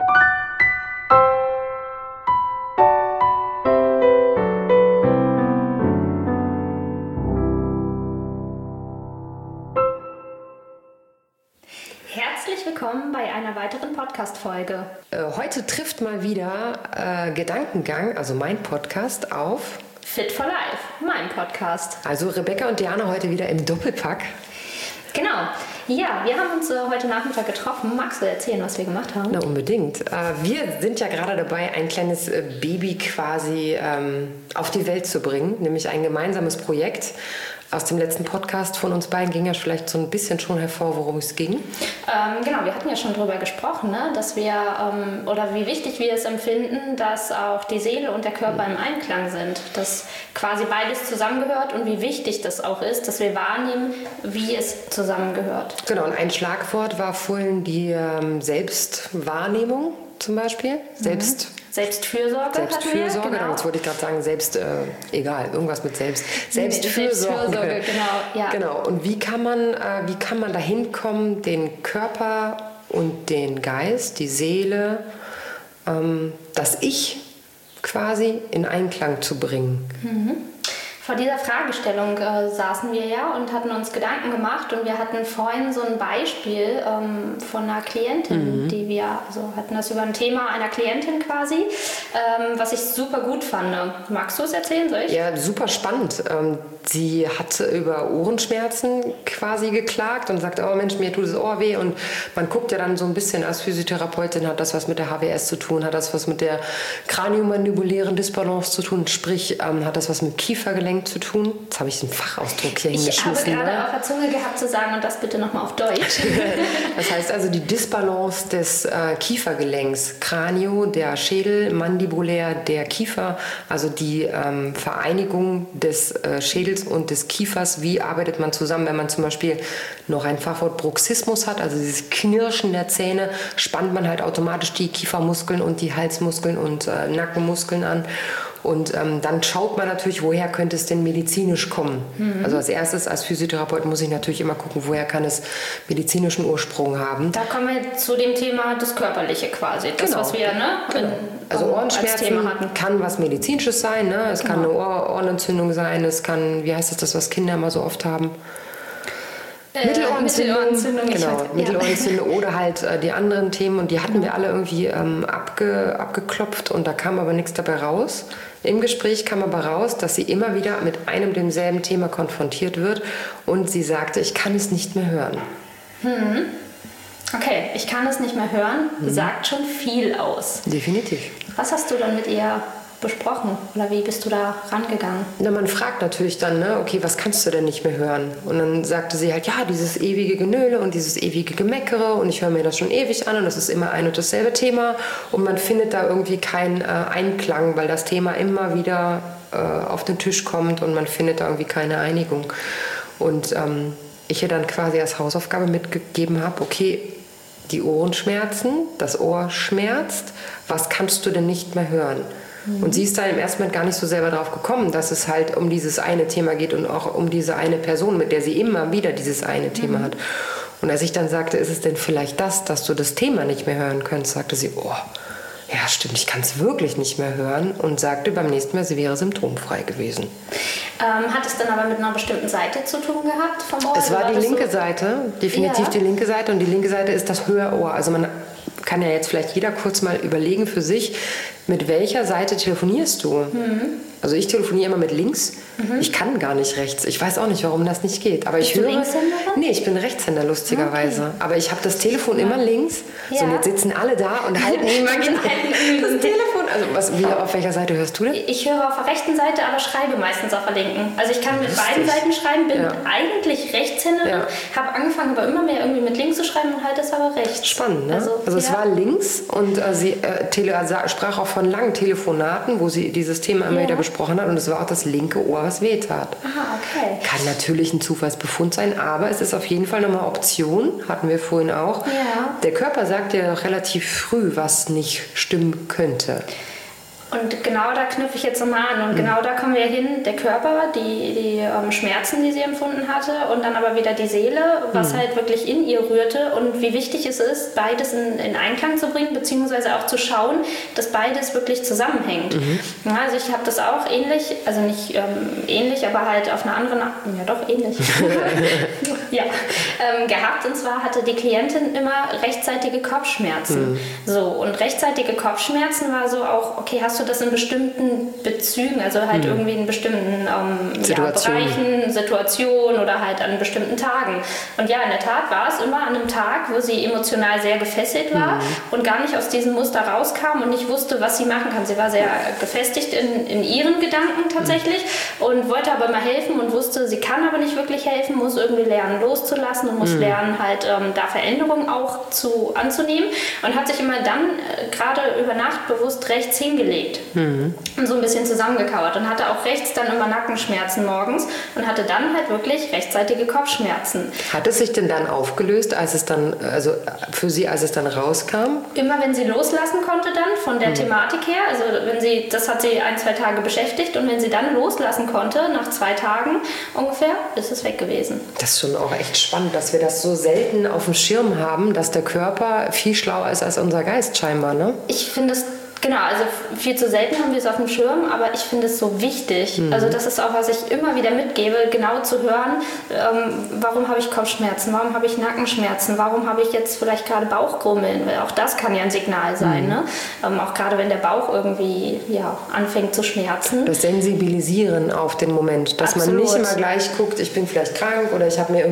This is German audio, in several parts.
Herzlich willkommen bei einer weiteren Podcast-Folge. Heute trifft mal wieder Gedankengang, also mein Podcast, auf Fit for Life, mein Podcast. Also Rebecca und Diana heute wieder im Doppelpack. Genau. Ja, wir haben uns heute Nachmittag getroffen. Magst du erzählen, was wir gemacht haben? Na, unbedingt. Wir sind ja gerade dabei, ein kleines Baby quasi auf die Welt zu bringen, nämlich ein gemeinsames Projekt. Aus dem letzten Podcast von uns beiden ging ja vielleicht so ein bisschen schon hervor, worum es ging. Genau, wir hatten ja schon darüber gesprochen, ne? Dass wir, oder wie wichtig wir es empfinden, dass auch die Seele und der Körper im Einklang sind. Dass quasi beides zusammengehört und wie wichtig das auch ist, dass wir wahrnehmen, wie es zusammengehört. Genau, und ein Schlagwort war vorhin die Selbstwahrnehmung zum Beispiel. Selbstfürsorge. Selbstfürsorge, genau. Jetzt wollte ich gerade sagen, egal, irgendwas mit Selbstfürsorge. Genau, ja. Genau. Und wie kann man dahin kommen, den Körper und den Geist, die Seele, das Ich quasi in Einklang zu bringen? Mhm. Vor dieser Fragestellung saßen wir ja und hatten uns Gedanken gemacht und wir hatten vorhin so ein Beispiel von einer Klientin, die wir, also hatten das über ein Thema einer Klientin quasi, was ich super gut fand. Magst du es erzählen, soll ich? Ja, super spannend. Sie hat über Ohrenschmerzen quasi geklagt und sagt, oh Mensch, mir tut das Ohr weh. Und man guckt ja dann so ein bisschen als Physiotherapeutin, hat das was mit der HWS zu tun, hat das was mit der kraniomandibulären Disbalance zu tun, sprich, hat das was mit Kiefergelenk zu tun. Jetzt habe ich den Fachausdruck hier hingeschmissen. Ich habe gerade auf der Zunge gehabt zu sagen und das bitte nochmal auf Deutsch. Das heißt also die Disbalance des Kiefergelenks, Kranio, der Schädel, mandibulär, der Kiefer, also die Vereinigung des Schädels und des Kiefers. Wie arbeitet man zusammen, wenn man zum Beispiel noch ein Fachwort Bruxismus hat, also dieses Knirschen der Zähne, spannt man halt automatisch die Kiefermuskeln und die Halsmuskeln und Nackenmuskeln an. Und dann schaut man natürlich, woher könnte es denn medizinisch kommen. Also als erstes, als Physiotherapeut muss ich natürlich immer gucken, woher kann es medizinischen Ursprung haben. Da kommen wir zu dem Thema das Körperliche quasi. Das, genau. Was wir Also Ohrenschmerzen kann was Medizinisches sein. Ne? Es kann eine Ohrenentzündung sein. Es kann, wie heißt das, was Kinder immer so oft haben? Mittelohrentzündung, genau, Mittelohrentzündung oder halt die anderen Themen und die hatten wir alle irgendwie abgeklopft und da kam aber nichts dabei raus. Im Gespräch kam aber raus, dass sie immer wieder mit einem demselben Thema konfrontiert wird und sie sagte, ich kann es nicht mehr hören. Okay, ich kann es nicht mehr hören, sagt schon viel aus. Definitiv. Was hast du dann mit ihr besprochen oder wie bist du da rangegangen? Na, man fragt natürlich dann, ne, okay, was kannst du denn nicht mehr hören? Und dann sagte sie halt, ja, dieses ewige Genöle und dieses ewige Gemeckere und ich höre mir das schon ewig an und das ist immer ein und dasselbe Thema und man findet da irgendwie keinen Einklang, weil das Thema immer wieder auf den Tisch kommt und man findet da irgendwie keine Einigung. Und ich ihr dann quasi als Hausaufgabe mitgegeben habe, okay, die Ohrenschmerzen, das Ohr schmerzt, was kannst du denn nicht mehr hören? Und sie ist da im ersten Moment gar nicht so selber drauf gekommen, dass es halt um dieses eine Thema geht und auch um diese eine Person, mit der sie immer wieder dieses eine Thema hat. Und als ich dann sagte, ist es denn vielleicht das, dass du das Thema nicht mehr hören könntest, sagte sie, oh, ja stimmt, ich kann es wirklich nicht mehr hören und sagte beim nächsten Mal, sie wäre symptomfrei gewesen. Hat es dann aber mit einer bestimmten Seite zu tun gehabt vom Ohr? Es war die linke Seite, definitiv die linke Seite und die linke Seite ist das Höherohr. Also man kann ja jetzt vielleicht jeder kurz mal überlegen für sich, mit welcher Seite telefonierst du? Also ich telefoniere immer mit links. Ich kann gar nicht rechts. Ich weiß auch nicht, warum das nicht geht. Aber Bist du Linkshänderin? Nee, ich bin Rechtshänder, lustigerweise. Okay. Aber ich habe das Telefon immer links. Ja. So, und jetzt sitzen alle da und halten imaginär das Telefon. Also auf welcher Seite hörst du denn? Ich höre auf der rechten Seite, aber schreibe meistens auf der linken. Also ich kann mit beiden Seiten schreiben, bin eigentlich Rechtshänderin, habe angefangen aber immer mehr irgendwie mit links zu schreiben und halt das aber rechts. Spannend, ne? Also es war links und sie sprach auch von langen Telefonaten, wo sie dieses Thema immer wieder besprochen hat und es war auch das linke Ohr, was wehtat. Aha, okay. Kann natürlich ein Zufallsbefund sein, aber es ist auf jeden Fall nochmal Option, hatten wir vorhin auch. Ja. Der Körper sagt ja relativ früh, was nicht stimmen könnte. Und genau da knüpfe ich jetzt nochmal an. Und genau da kommen wir hin, der Körper, die Schmerzen, die sie empfunden hatte und dann aber wieder die Seele, was halt wirklich in ihr rührte und wie wichtig es ist, beides in Einklang zu bringen, beziehungsweise auch zu schauen, dass beides wirklich zusammenhängt. Ja, also ich habe das auch ähnlich, also nicht ähnlich, aber halt auf einer anderen, ja doch ähnlich, gehabt. Und zwar hatte die Klientin immer rechtzeitige Kopfschmerzen. So, und rechtzeitige Kopfschmerzen war so auch, okay, hast du das in bestimmten Bezügen, also halt irgendwie in bestimmten Bereichen, Situationen oder halt an bestimmten Tagen. Und ja, in der Tat war es immer an einem Tag, wo sie emotional sehr gefesselt war und gar nicht aus diesem Muster rauskam und nicht wusste, was sie machen kann. Sie war sehr gefestigt in ihren Gedanken tatsächlich und wollte aber mal helfen und wusste, sie kann aber nicht wirklich helfen, muss irgendwie lernen loszulassen und muss lernen halt da Veränderungen auch anzunehmen und hat sich immer dann gerade über Nacht bewusst rechts hingelegt und so ein bisschen zusammengekauert und hatte auch rechts dann immer Nackenschmerzen morgens und hatte dann halt wirklich rechtzeitige Kopfschmerzen. Hat es sich denn dann aufgelöst, als es dann, also für sie, als es dann rauskam? Immer wenn sie loslassen konnte dann von der Thematik her, also das hat sie 1-2 Tage beschäftigt und wenn sie dann loslassen konnte, nach 2 Tagen ungefähr, ist es weg gewesen. Das ist schon auch echt spannend, dass wir das so selten auf dem Schirm haben, dass der Körper viel schlauer ist als unser Geist scheinbar, ne? Ich finde es genau, also viel zu selten haben wir es auf dem Schirm, aber ich finde es so wichtig. Also das ist auch, was ich immer wieder mitgebe, genau zu hören, warum habe ich Kopfschmerzen, warum habe ich Nackenschmerzen, warum habe ich jetzt vielleicht gerade Bauchgrummeln, weil auch das kann ja ein Signal sein. Ne? Auch gerade wenn der Bauch irgendwie anfängt zu schmerzen. Das Sensibilisieren auf den Moment, dass man nicht immer gleich guckt, ich bin vielleicht krank oder ich habe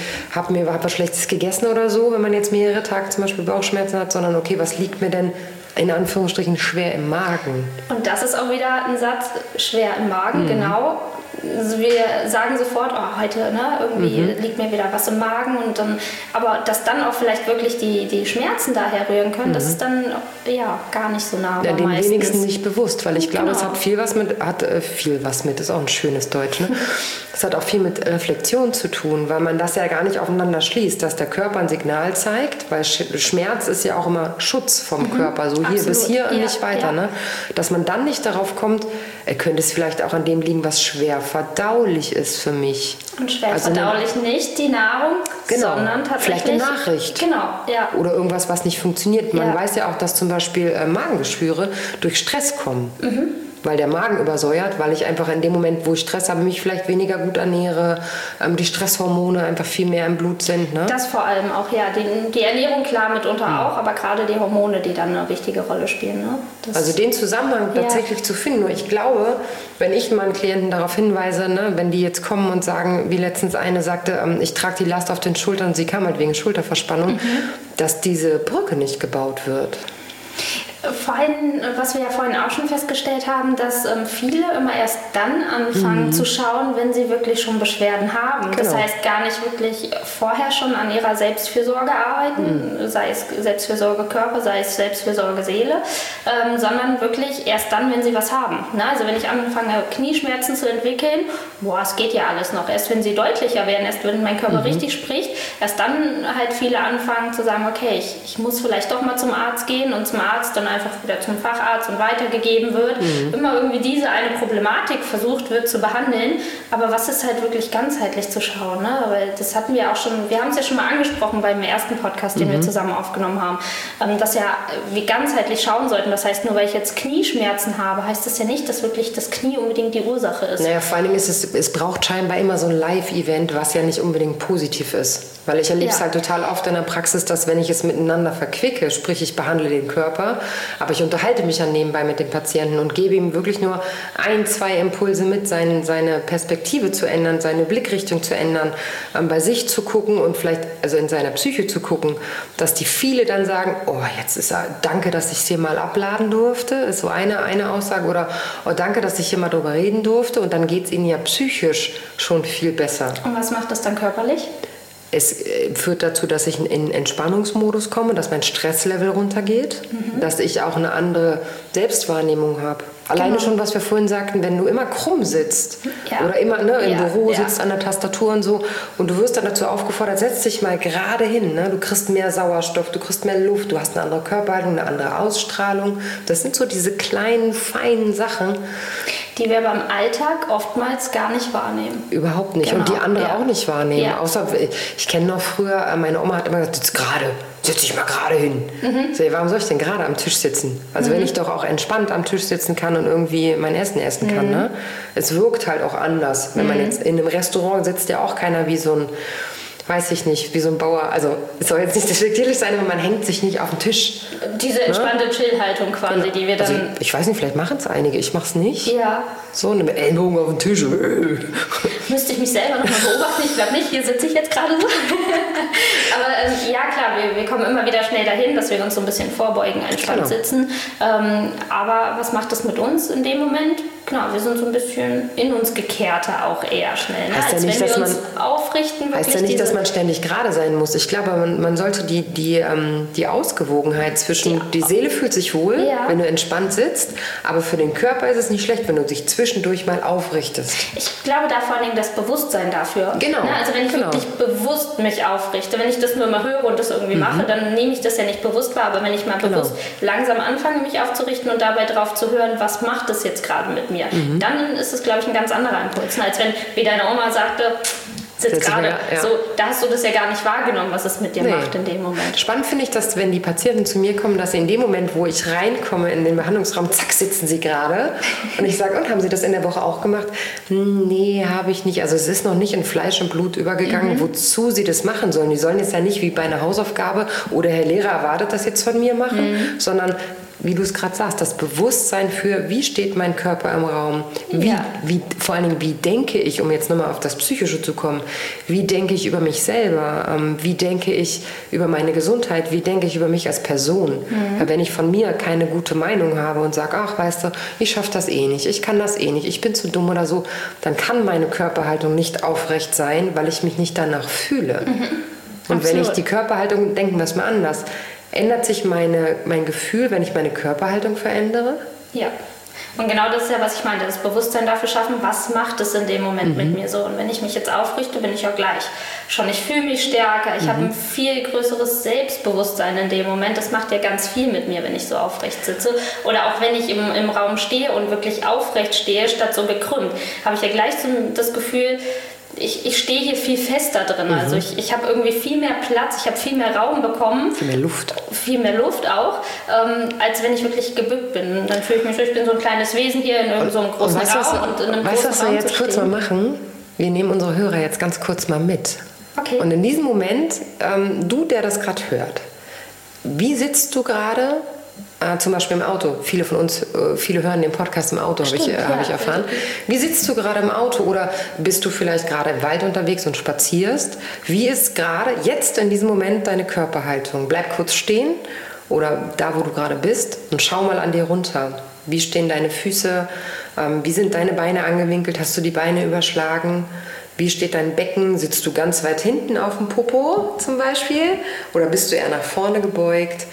was Schlechtes gegessen oder so, wenn man jetzt mehrere Tage zum Beispiel Bauchschmerzen hat, sondern okay, was liegt mir denn in Anführungsstrichen schwer im Magen? Und das ist auch wieder ein Satz, schwer im Magen, genau. Also wir sagen sofort, heute irgendwie liegt mir wieder was im Magen und dann, aber dass dann auch vielleicht wirklich die Schmerzen daher rühren können, das ist dann gar nicht so nah. Ja, den wenigsten nicht bewusst, weil ich glaube, es hat viel was mit, ist auch ein schönes Deutsch, ne? Es hat auch viel mit Reflexion zu tun, weil man das ja gar nicht aufeinander schließt, dass der Körper ein Signal zeigt, weil Schmerz ist ja auch immer Schutz vom Körper, so hier bis hier und nicht weiter, ne? Dass man dann nicht darauf kommt, könnte es vielleicht auch an dem liegen, was schwer verdaulich ist für mich. Und schwer verdaulich nicht die Nahrung, sondern tatsächlich... Vielleicht eine Nachricht. Genau, ja. Oder irgendwas, was nicht funktioniert. Man weiß ja auch, dass zum Beispiel Magengeschwüre durch Stress kommen. Weil der Magen übersäuert, weil ich einfach in dem Moment, wo ich Stress habe, mich vielleicht weniger gut ernähre, die Stresshormone einfach viel mehr im Blut sind. Ne? Das vor allem auch, ja. Die Ernährung klar mitunter auch, aber gerade die Hormone, die dann eine wichtige Rolle spielen. Ne? Also den Zusammenhang tatsächlich zu finden. Nur ich glaube, wenn ich meinen Klienten darauf hinweise, ne, wenn die jetzt kommen und sagen, wie letztens eine sagte, ich trage die Last auf den Schultern und sie kam halt wegen Schulterverspannung, dass diese Brücke nicht gebaut wird. Vor allem, was wir ja vorhin auch schon festgestellt haben, dass viele immer erst dann anfangen zu schauen, wenn sie wirklich schon Beschwerden haben. Genau. Das heißt, gar nicht wirklich vorher schon an ihrer Selbstfürsorge arbeiten, sei es Selbstfürsorge Körper, sei es Selbstfürsorge Seele, sondern wirklich erst dann, wenn sie was haben. Na, also wenn ich anfange, Knieschmerzen zu entwickeln, es geht ja alles noch. Erst wenn sie deutlicher werden, erst wenn mein Körper richtig spricht, erst dann halt viele anfangen zu sagen, okay, ich muss vielleicht doch mal zum Arzt gehen und zum Arzt dann einfach wieder zum Facharzt und weitergegeben wird. Immer irgendwie diese eine Problematik versucht wird zu behandeln. Aber was ist halt wirklich ganzheitlich zu schauen? Ne? Weil das hatten wir auch schon, wir haben es ja schon mal angesprochen beim ersten Podcast, den wir zusammen aufgenommen haben, dass ja wir ganzheitlich schauen sollten. Das heißt, nur weil ich jetzt Knieschmerzen habe, heißt das ja nicht, dass wirklich das Knie unbedingt die Ursache ist. Naja, vor allen Dingen es braucht scheinbar immer so ein Live-Event, was ja nicht unbedingt positiv ist. Weil ich erlebe es halt total oft in der Praxis, dass wenn ich es miteinander verquicke, sprich ich behandle den Körper, aber ich unterhalte mich dann nebenbei mit dem Patienten und gebe ihm wirklich nur 1-2 Impulse mit, seine Perspektive zu ändern, seine Blickrichtung zu ändern, bei sich zu gucken und vielleicht also in seiner Psyche zu gucken, dass die viele dann sagen, jetzt ist danke, dass ich es hier mal abladen durfte, ist so eine Aussage, oder danke, dass ich hier mal drüber reden durfte, und dann geht es ihnen ja psychisch schon viel besser. Und was macht das dann körperlich? Es führt dazu, dass ich in Entspannungsmodus komme, dass mein Stresslevel runtergeht, dass ich auch eine andere Selbstwahrnehmung habe. Alleine schon, was wir vorhin sagten, wenn du immer krumm sitzt oder immer im Büro sitzt an der Tastatur und so und du wirst dann dazu aufgefordert, setz dich mal gerade hin. Ne? Du kriegst mehr Sauerstoff, du kriegst mehr Luft, du hast eine andere Körperhaltung, eine andere Ausstrahlung. Das sind so diese kleinen, feinen Sachen, die wir beim Alltag oftmals gar nicht wahrnehmen. Überhaupt nicht. Genau. Und die andere auch nicht wahrnehmen. Ja. Außer, ich kenne noch früher, meine Oma hat immer gesagt, setz dich mal gerade hin. So, warum soll ich denn gerade am Tisch sitzen? Also wenn ich doch auch entspannt am Tisch sitzen kann und irgendwie mein Essen essen kann. Ne? Es wirkt halt auch anders. Wenn man jetzt in einem Restaurant sitzt, ja auch keiner wie so ein, weiß ich nicht, wie so ein Bauer. Also es soll jetzt nicht despektierlich sein, aber man hängt sich nicht auf den Tisch. Diese entspannte Chill-Haltung quasi, die wir dann... Also ich weiß nicht, vielleicht machen es einige, ich mach's nicht. Ja. So, eine Ellbogen auf den Tisch. Müsste ich mich selber noch mal beobachten? Ich glaube nicht, hier sitze ich jetzt gerade so. Aber ja klar, wir kommen immer wieder schnell dahin, dass wir uns so ein bisschen vorbeugen, entspannt sitzen. Aber was macht das mit uns in dem Moment? Genau, wir sind so ein bisschen in uns gekehrter auch eher schnell. Ne? Heißt als ja nicht, wenn wir dass uns aufrichten. Heißt ja nicht, dass man ständig gerade sein muss. Ich glaube, man sollte die Ausgewogenheit zwischen, die Seele fühlt sich wohl, wenn du entspannt sitzt, aber für den Körper ist es nicht schlecht, wenn du dich zwischendurch mal aufrichtest. Ich glaube da vor allen Dingen das Bewusstsein dafür. Genau. Ne? Also wenn ich wirklich bewusst mich aufrichte, wenn ich das nur mal höre und das irgendwie mache, dann nehme ich das ja nicht bewusst wahr, aber wenn ich mal bewusst langsam anfange, mich aufzurichten und dabei drauf zu hören, was macht das jetzt gerade mit mir, dann ist es, glaube ich, ein ganz anderer Impuls. Ne? Als wenn, wie deine Oma sagte, sitzt gerade. So, da hast du das ja gar nicht wahrgenommen, was es mit dir macht in dem Moment. Spannend finde ich, dass wenn die Patienten zu mir kommen, dass sie in dem Moment, wo ich reinkomme in den Behandlungsraum, zack, sitzen sie gerade. Und ich sage, und haben Sie das in der Woche auch gemacht? Nee, habe ich nicht. Also es ist noch nicht in Fleisch und Blut übergegangen, wozu sie das machen sollen. Die sollen jetzt ja nicht wie bei einer Hausaufgabe oder Herr Lehrer erwartet das jetzt von mir machen, sondern wie du es gerade sagst, das Bewusstsein für, wie steht mein Körper im Raum, vor allen Dingen, wie denke ich, um jetzt nochmal auf das Psychische zu kommen, wie denke ich über mich selber, wie denke ich über meine Gesundheit, wie denke ich über mich als Person. Weil wenn ich von mir keine gute Meinung habe und sage, ach, weißt du, ich schaffe das eh nicht, ich kann das eh nicht, ich bin zu dumm oder so, dann kann meine Körperhaltung nicht aufrecht sein, weil ich mich nicht danach fühle. Und wenn ich die Körperhaltung, denken wir es mal anders, ändert sich mein Gefühl, wenn ich meine Körperhaltung verändere? Ja. Und genau das ist ja, was ich meinte, das Bewusstsein dafür schaffen, was macht es in dem Moment mit mir so. Und wenn ich mich jetzt aufrichte, bin ich auch gleich schon, ich fühle mich stärker, ich habe ein viel größeres Selbstbewusstsein in dem Moment. Das macht ja ganz viel mit mir, wenn ich so aufrecht sitze. Oder auch wenn ich im Raum stehe und wirklich aufrecht stehe, statt so gekrümmt, habe ich ja gleich so das Gefühl, ich stehe hier viel fester drin. Also ich habe irgendwie viel mehr Platz, ich habe viel mehr Raum bekommen. Viel mehr Luft. Viel mehr Luft auch, als wenn ich wirklich gebückt bin. Dann fühle ich mich so, ich bin so ein kleines Wesen hier in so einem großen Raum und in einem großen Raum. Weißt du, was wir jetzt kurz mal machen? Wir nehmen unsere Hörer jetzt ganz kurz mal mit. Okay. Und in diesem Moment, du, der das gerade hört, wie sitzt du gerade? Zum Beispiel im Auto. Viele von uns, viele hören den Podcast im Auto, habe ich erfahren. Wie sitzt du gerade im Auto oder bist du vielleicht gerade im Wald unterwegs und spazierst? Wie ist gerade jetzt in diesem Moment deine Körperhaltung? Bleib kurz stehen oder da, wo du gerade bist und schau mal an dir runter. Wie stehen deine Füße? Wie sind deine Beine angewinkelt? Hast du die Beine überschlagen? Wie steht dein Becken? Sitzt du ganz weit hinten auf dem Popo zum Beispiel? Oder bist du eher nach vorne gebeugt?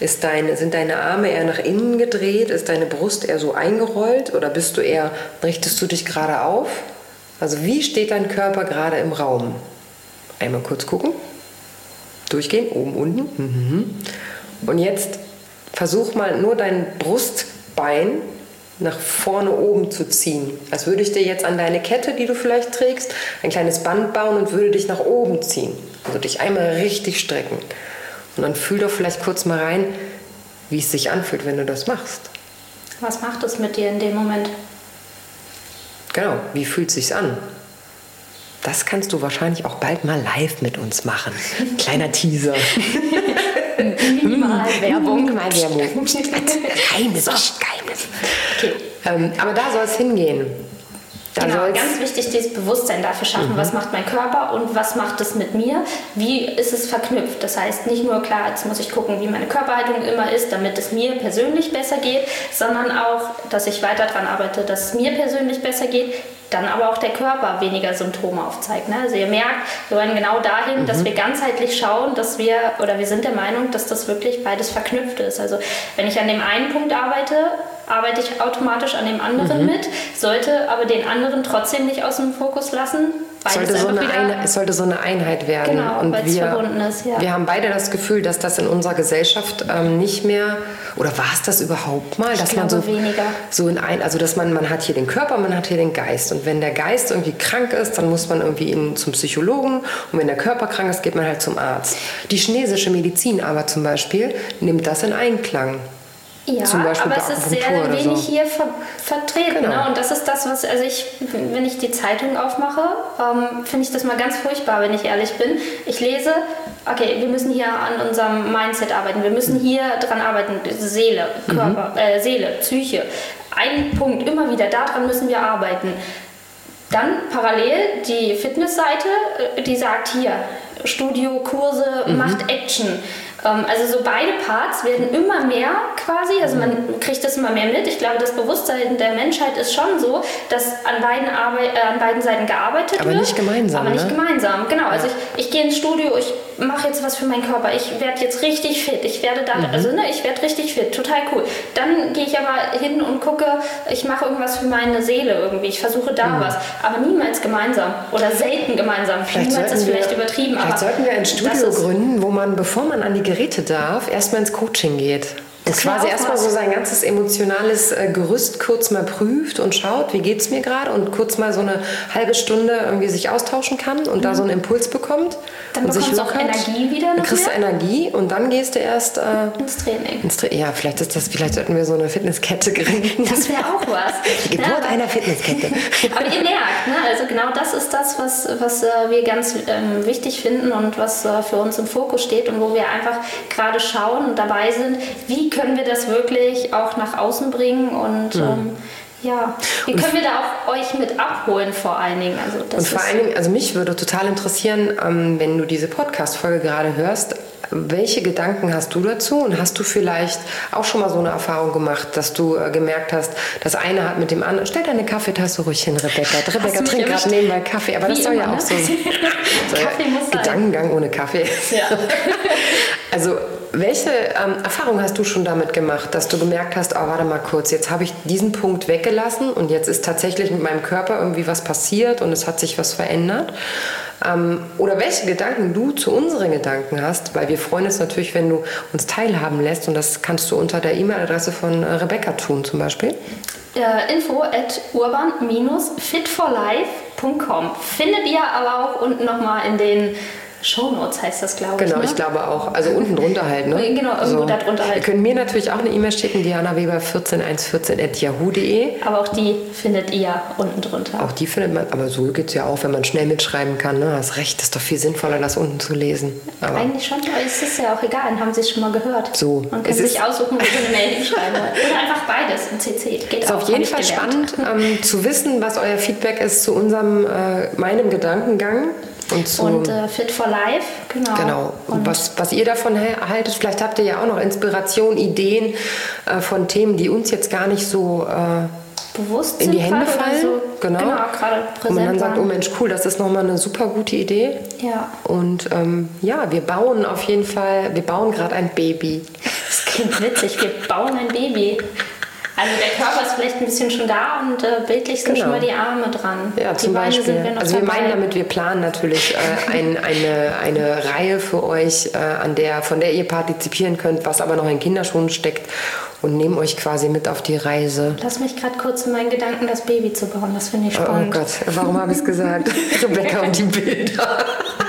Sind deine Arme eher nach innen gedreht? Ist deine Brust eher so eingerollt? Oder richtest du dich gerade auf? Also wie steht dein Körper gerade im Raum? Einmal kurz gucken. Durchgehen, oben, unten. Und jetzt versuch mal nur dein Brustbein nach vorne oben zu ziehen. Als würde ich dir jetzt an deine Kette, die du vielleicht trägst, ein kleines Band bauen und würde dich nach oben ziehen. Also dich einmal richtig strecken. Und dann fühl doch vielleicht kurz mal rein, wie es sich anfühlt, wenn du das machst. Was macht es mit dir in dem Moment? Genau, wie fühlt es sich an? Das kannst du wahrscheinlich auch bald mal live mit uns machen. Kleiner Teaser. Minimalwerbung. Minimalwerbung. Geheimnis. Okay. Aber da soll es hingehen. Genau, ganz wichtig, dieses Bewusstsein dafür schaffen, was macht mein Körper und was macht es mit mir, wie ist es verknüpft. Das heißt, nicht nur klar, jetzt muss ich gucken, wie meine Körperhaltung immer ist, damit es mir persönlich besser geht, sondern auch, dass ich weiter daran arbeite, dass es mir persönlich besser geht, dann aber auch der Körper weniger Symptome aufzeigt. Ne? Also ihr merkt, wir wollen genau dahin, dass wir ganzheitlich schauen, wir sind der Meinung, dass das wirklich beides verknüpft ist. Also wenn ich an dem einen Punkt arbeite, arbeite ich automatisch an dem anderen mit, sollte aber den anderen trotzdem nicht aus dem Fokus lassen. Es sollte so eine Einheit werden. Genau, weil es verbunden ist, ja. Wir haben beide das Gefühl, dass das in unserer Gesellschaft nicht mehr, oder war es das überhaupt mal? Dass man weniger. Also dass man hat hier den Körper, man hat hier den Geist. Und wenn der Geist irgendwie krank ist, dann muss man irgendwie zum Psychologen. Und wenn der Körper krank ist, geht man halt zum Arzt. Die chinesische Medizin aber zum Beispiel nimmt das in Einklang. Ja, aber es ist sehr wenig hier vertreten. Genau. Ne? Und das ist das, was, wenn ich die Zeitung aufmache, finde ich das mal ganz furchtbar, wenn ich ehrlich bin. Ich lese, okay, wir müssen hier an unserem Mindset arbeiten, wir müssen hier dran arbeiten, Seele, Körper, Seele, Psyche. Ein Punkt, immer wieder, daran müssen wir arbeiten. Dann parallel die Fitnessseite, die sagt hier, Studio, Kurse, macht Action. Also so beide Parts werden immer mehr quasi, also man kriegt das immer mehr mit. Ich glaube, das Bewusstsein der Menschheit ist schon so, dass an beiden Seiten gearbeitet wird. Aber nicht gemeinsam. Aber nicht gemeinsam, genau. Also ich gehe ins Studio, ich mache jetzt was für meinen Körper, ich werde jetzt richtig fit, ich werde richtig fit, total cool. Dann gehe ich aber hin und gucke, ich mache irgendwas für meine Seele irgendwie, ich versuche da was, aber niemals gemeinsam oder selten gemeinsam. Niemals ist vielleicht übertrieben. Vielleicht sollten wir ein Studio gründen, wo man, bevor man an die Geräte darf, erstmal ins Coaching geht. Und quasi erstmal so sein ganzes emotionales Gerüst kurz mal prüft und schaut, wie geht es mir gerade, und kurz mal so eine halbe Stunde irgendwie sich austauschen kann und da so einen Impuls bekommt. Dann und bekommst sich du auch Energie wieder. Dann kriegst du Energie und dann gehst du erst ins Training. Ja, vielleicht sollten wir so eine Fitnesskette gründen. Das wäre auch was. Die Geburt einer Fitnesskette. Aber ihr merkt, ne? Also genau das ist das, was wir ganz wichtig finden und was für uns im Fokus steht und wo wir einfach gerade schauen und dabei sind, wie können wir das wirklich auch nach außen bringen und wie können wir da auch euch mit abholen vor allen Dingen? Also das und vor allen Dingen, also mich würde total interessieren, wenn du diese Podcast-Folge gerade hörst, welche Gedanken hast du dazu, und hast du vielleicht auch schon mal so eine Erfahrung gemacht, dass du gemerkt hast, das eine hat mit dem anderen, stell deine Kaffeetasse ruhig hin, Rebecca. Rebecca trinkt gerade nebenbei Kaffee, aber das soll ja auch so Kaffee muss Gedankengang ohne Kaffee. Ja. Also welche Erfahrung hast du schon damit gemacht, dass du gemerkt hast, oh, warte mal kurz, jetzt habe ich diesen Punkt weggelassen und jetzt ist tatsächlich mit meinem Körper irgendwie was passiert und es hat sich was verändert? Oder welche Gedanken du zu unseren Gedanken hast, weil wir freuen uns natürlich, wenn du uns teilhaben lässt, und das kannst du unter der E-Mail-Adresse von Rebecca tun zum Beispiel. info@urban-fitforlife.com findet ihr aber auch unten nochmal in den Shownotes, heißt das, glaube ich. Genau, ich glaube auch. Also unten drunter halt, ne? Genau, irgendwo da drunter halt. Ihr könnt mir natürlich auch eine E-Mail schicken, dianaweber141@yahoo.de. Aber auch die findet ihr unten drunter. Auch die findet man, aber so geht es ja auch, wenn man schnell mitschreiben kann. Ne? Hast recht, ist doch viel sinnvoller, das unten zu lesen. Aber eigentlich schon, aber es ist ja auch egal, dann haben sie es schon mal gehört. So. Man kann sich aussuchen, wo sie eine Mail hinschreiben wollen. Oder einfach beides in CC. Geht ist auch, auf jeden Fall spannend zu wissen, was euer Feedback ist zu meinem Gedankengang. Und Fit for Life, genau. Und was ihr davon haltet, vielleicht habt ihr ja auch noch Inspiration, Ideen von Themen, die uns jetzt gar nicht so bewusst in die Hände fallen. So, genau, gerade präsent. Und man dann sagt, oh Mensch, cool, das ist nochmal eine super gute Idee. Ja. Und wir bauen auf jeden Fall, wir bauen gerade ein Baby. Das klingt witzig, wir bauen ein Baby. Also der Körper ist vielleicht ein bisschen schon da und bildlich sind schon mal die Arme dran. Ja, die zum Beine Beispiel. sind wir noch also wir dabei. meinen damit, wir planen natürlich eine Reihe für euch, von der ihr partizipieren könnt, was aber noch in Kinderschuhen steckt, und nehmen euch quasi mit auf die Reise. Lass mich gerade kurz in meinen Gedanken, das Baby zu bauen. Das finde ich spannend. Oh Gott, warum habe ich es gesagt? Rebecca und die Bilder.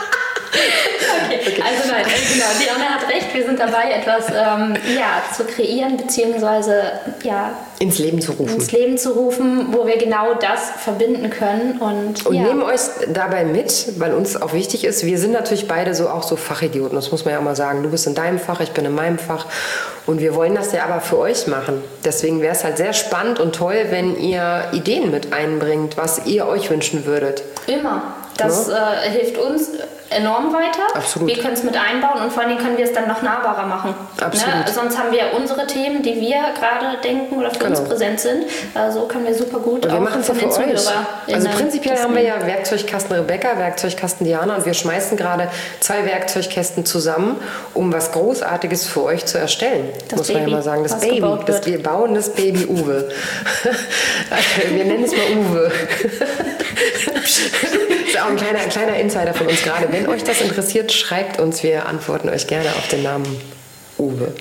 Okay. Also nein, genau, Diana hat recht, wir sind dabei, etwas zu kreieren, beziehungsweise ins Leben zu rufen, wo wir genau das verbinden können. Und nehmen euch dabei mit, weil uns auch wichtig ist, wir sind natürlich beide auch so Fachidioten, das muss man ja auch mal sagen. Du bist in deinem Fach, ich bin in meinem Fach, und wir wollen das ja aber für euch machen. Deswegen wäre es halt sehr spannend und toll, wenn ihr Ideen mit einbringt, was ihr euch wünschen würdet. Immer. Das hilft uns enorm weiter. Absolut. Wir können es mit einbauen und vor allem können wir es dann noch nahbarer machen. Absolut. Ne? Sonst haben wir unsere Themen, die wir gerade denken oder für uns präsent sind. So können wir super gut und wir machen es ja für euch. Also prinzipiell haben wir ja Werkzeugkasten Rebecca, Werkzeugkasten Diana und wir schmeißen gerade 2 Werkzeugkästen zusammen, um was Großartiges für euch zu erstellen. Das muss man ja mal sagen. Das Baby. Wir bauen das Baby Uwe. Wir nennen es mal Uwe. Das ist auch ein kleiner Insider von uns gerade. Wenn euch das interessiert, schreibt uns. Wir antworten euch gerne auf den Namen Uwe.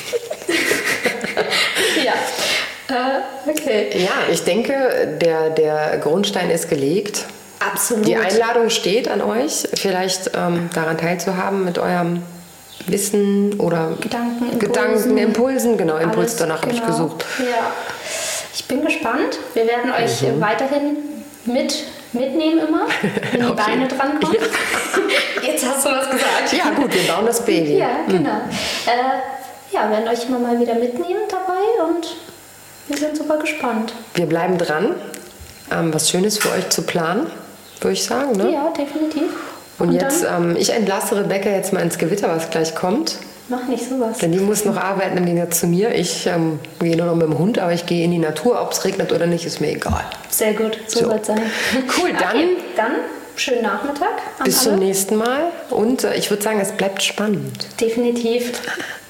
Ja, okay. Ja, ich denke, der Grundstein ist gelegt. Absolut. Die Einladung steht an euch, vielleicht daran teilzuhaben mit eurem Wissen oder Gedanken, Impulsen. Genau, Impuls, danach habe ich gesucht. Ja, ich bin gespannt. Wir werden euch weiterhin mitnehmen immer, wenn die Beine drankommen. Ja. Jetzt hast du was gesagt. Ja gut, wir bauen das Baby. Ja, genau. Ja, werden euch immer mal wieder mitnehmen dabei und wir sind super gespannt. Wir bleiben dran, was Schönes für euch zu planen, würde ich sagen. Ne? Ja, definitiv. Und jetzt, ich entlasse Rebecca jetzt mal ins Gewitter, was gleich kommt. Mach nicht sowas. Denn die muss noch arbeiten im Gegensatz zu mir. Ich gehe nur noch mit dem Hund, aber ich gehe in die Natur. Ob es regnet oder nicht, ist mir egal. Sehr gut, so soll es sein. Cool, dann, okay, dann schönen Nachmittag. Bis zum nächsten Mal. Und ich würde sagen, es bleibt spannend. Definitiv.